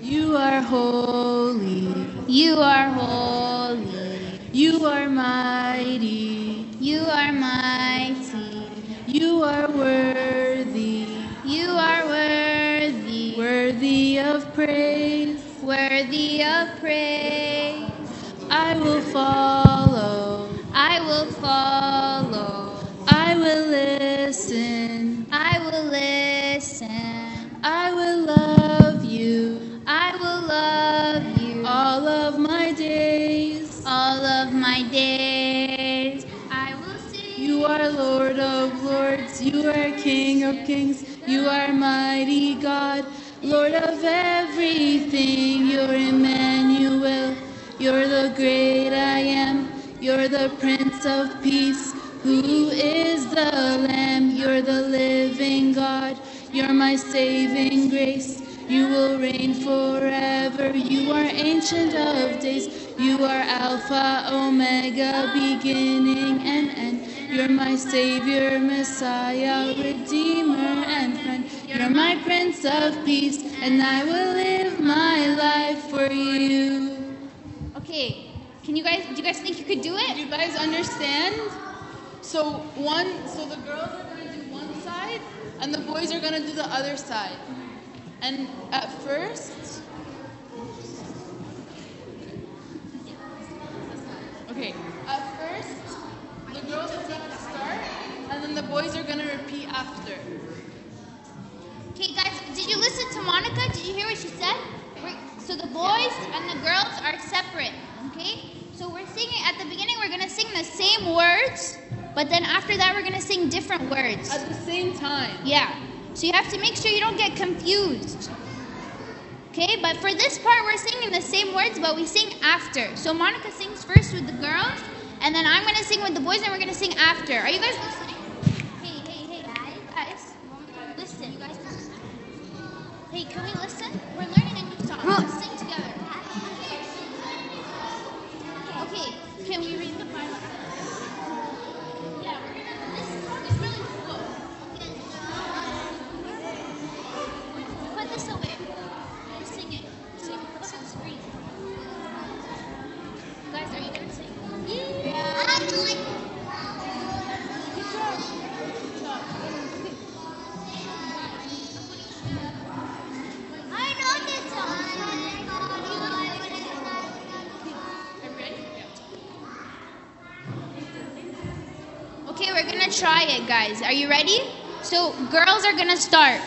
You are holy. You are holy. You are mighty. You are mighty. You are worthy. You are worthy. Worthy of praise. Worthy of praise. I will follow. I will follow. I will listen. I will listen. I will love you. I will love you. All of my days. All of my days. I will sing. You are Lord of lords. You are King of kings. You are mighty God. Lord of everything. You're Emmanuel. You're the great I am. You're the Prince of Peace. Who is the Lamb? You're the living God. You're my saving grace. You will reign forever. You are Ancient of Days. You are Alpha, Omega, beginning and end. You're my Savior, Messiah, Redeemer, and friend. You're my Prince of Peace, and I will live my life for you. Okay. Do you guys think you could do Do it? you guys understand? So the girls are gonna do one side, and the boys are gonna do the other side. And at first, the girls are gonna start, and then the boys are gonna repeat after. Okay, guys, did you listen to Monica? Did you hear what she said? So the boys and the girls are separate, okay? So we're singing, at the beginning, we're gonna sing the same words, but then after that, we're gonna sing different words. At the same time. Yeah. So you have to make sure you don't get confused. Okay, but for this part, we're singing the same words, but we sing after. So Monica sings first with the girls, and then I'm gonna sing with the boys, and we're gonna sing after. Are you guys listening? Hey, guys, listen. You guys listen. Hey, can we listen? We're learning a new song. Let's sing together. Okay, can we read the Bible? Yeah, this song is really cool. Put this away. Just sing it. Look at the screen. Guys, are you gonna sing? Yeah. I like it. Good job. Good job. I know this song. Are you ready? Yeah. Okay, we're gonna try it, guys. Are you ready? So, girls are gonna start.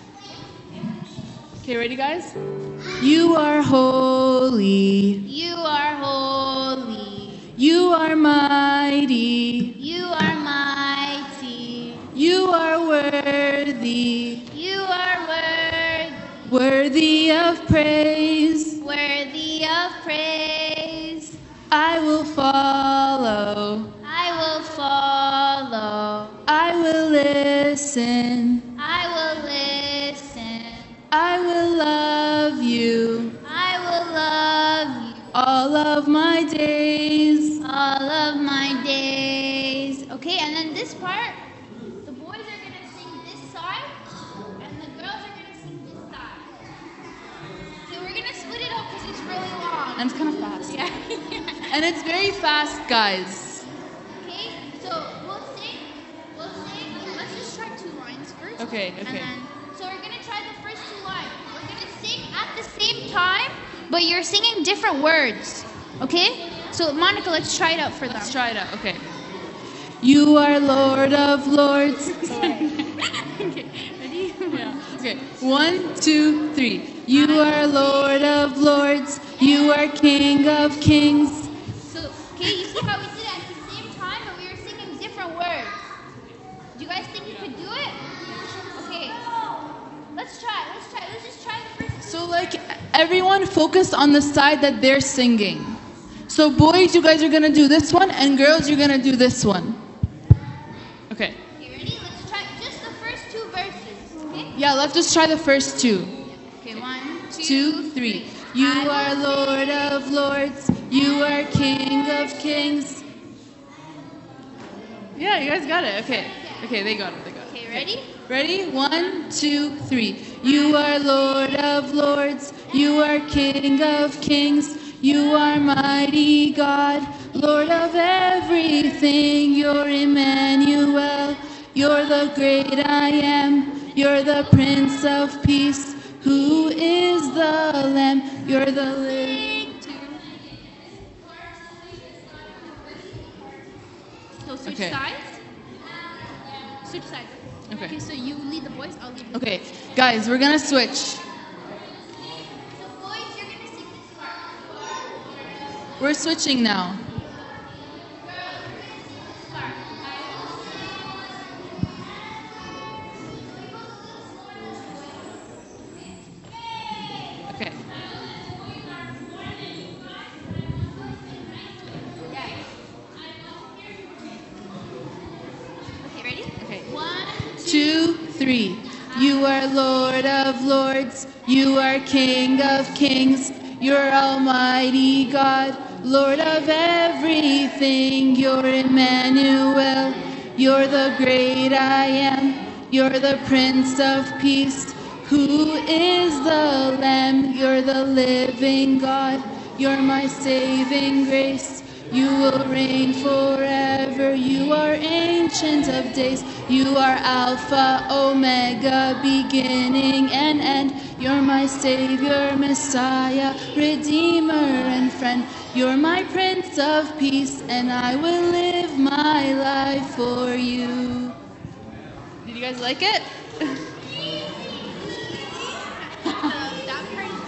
Okay, ready, guys? You are holy. You are holy. You are mighty. You are mighty. You are worthy. You are worthy. Worthy of praise. Worthy of praise. I will follow. I will follow. I will listen. I will listen. I will love you. I will love you. All of my days. All of my days. Okay, and then this part, the boys are going to sing this side, and the girls are going to sing this side. Okay, we're going to split it up because it's really long. And it's kind of fast. Yeah. And it's very fast, guys. Okay, so we'll sing, let's just try 2 lines first. Okay. And then, so we're going to try the first 2 lines. We're going to sing at the same time, but you're singing different words. Okay? So, Monica, let's try it out for them. Let's try it out. Okay. You are Lord of lords. Okay, ready? Yeah. Okay. 1, 2, 3. You are Lord of lords. You are King of kings. So, okay, you see how we did it at the same time, but we were singing different words. Do you guys think you could do it? Okay. Let's try. Let's just try the first. So, like, everyone focus on the side that they're singing. So, boys, you guys are going to do this one, and girls, you're going to do this one. Okay. Okay, ready? Let's try just the first 2 verses. Okay? Yeah, let's just try the first 2. Okay, 1, 2, 3. You are Lord of lords. You are King of kings. Yeah, you guys got it. Okay. Okay, they got it. Okay, ready? Ready? 1, 2, 3. You are Lord of lords. You are King of kings. You are mighty God, Lord of everything. You're Emmanuel. You're the great I am. You're the Prince of Peace. Who is the Lamb? You're the living. So switch Okay. sides. Switch sides. Okay. So you lead the boys, I'll lead the Okay, girls. guys, we're gonna switch. So boys, you're gonna sing this part. We're switching now. Okay. Okay, ready? Okay. 1, 2, 3. You are Lord of lords. You are King of kings. You're Almighty God, Lord of everything. You're Emmanuel. You're the great I am. You're the Prince of Peace. Who is the Lamb? You're the living God. You're my saving grace. You will reign forever. You are Ancient of Days. You are Alpha, Omega, beginning and end. You're my Savior, Messiah, Redeemer and friend. You're my Prince of Peace, and I will live my life for you. Did you guys like it? that part is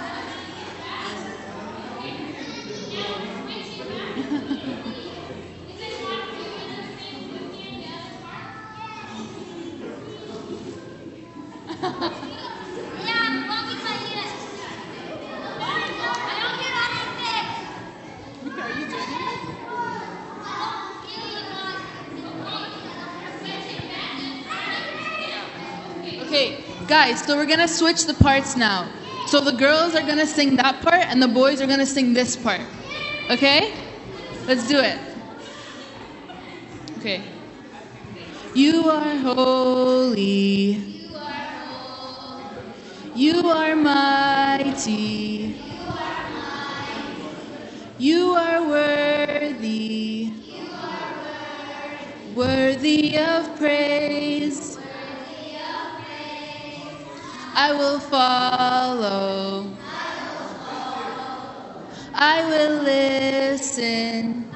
yeah, walking my unit. I don't get on it. Are you doing it? Okay, guys, so we're gonna switch the parts now. So the girls are gonna sing that part, and the boys are gonna sing this part. Okay? Let's do it. Okay. You are holy. You are mighty. You are worthy. Worthy of praise. I will follow. I will listen.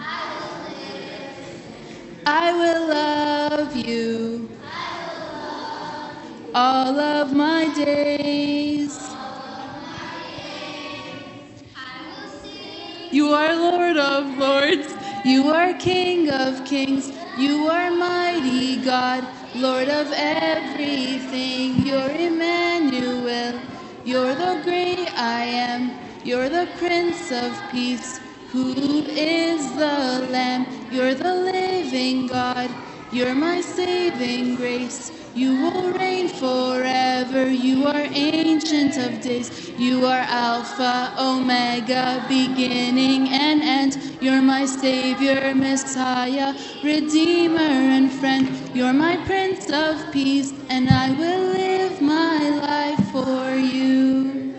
I will love you all of my days. You are Lord of lords. You are King of kings. You are mighty God, Lord of everything. You're Emmanuel. You're the great I am. You're the Prince of Peace. Who is the Lamb? You're the living God. You're my saving grace. You will reign forever. You are Ancient of Days. You are Alpha, Omega, beginning and end. You're my Savior, Messiah, Redeemer and friend. You're my Prince of Peace, and I will live my life for you.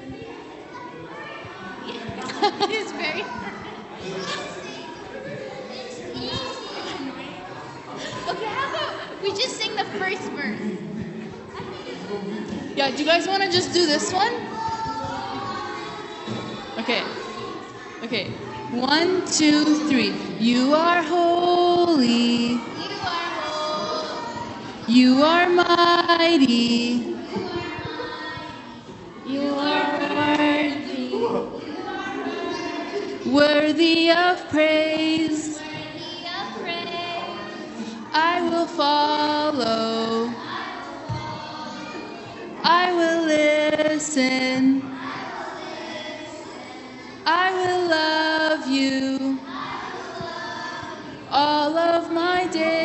It's very okay, how about we just sing the first verse? Yeah, do you guys want to just do this one? Okay. Okay. 1, 2, 3. You are holy. You are mighty. You are worthy. Worthy of praise. I will follow. I will listen. I will love you all of my days.